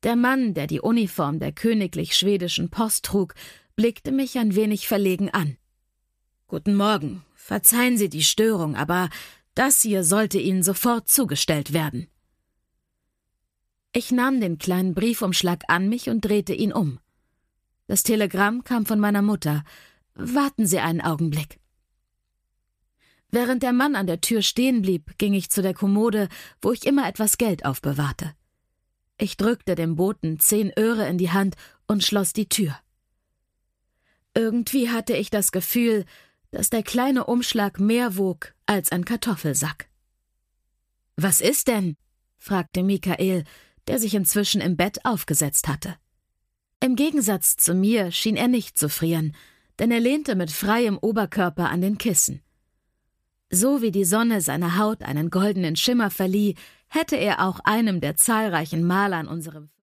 Der Mann, der die Uniform der königlich schwedischen Post trug, blickte mich ein wenig verlegen an. »Guten Morgen. Verzeihen Sie die Störung, aber das hier sollte Ihnen sofort zugestellt werden.« Ich nahm den kleinen Briefumschlag an mich und drehte ihn um. Das Telegramm kam von meiner Mutter. »Warten Sie einen Augenblick.« Während der Mann an der Tür stehen blieb, ging ich zu der Kommode, wo ich immer etwas Geld aufbewahrte. Ich drückte dem Boten 10 Öre in die Hand und schloss die Tür. Irgendwie hatte ich das Gefühl, dass der kleine Umschlag mehr wog als ein Kartoffelsack. »Was ist denn?« fragte Michael, der sich inzwischen im Bett aufgesetzt hatte. Im Gegensatz zu mir schien er nicht zu frieren, denn er lehnte mit freiem Oberkörper an den Kissen. So wie die Sonne seiner Haut einen goldenen Schimmer verlieh, hätte er auch einem der zahlreichen Maler an unserem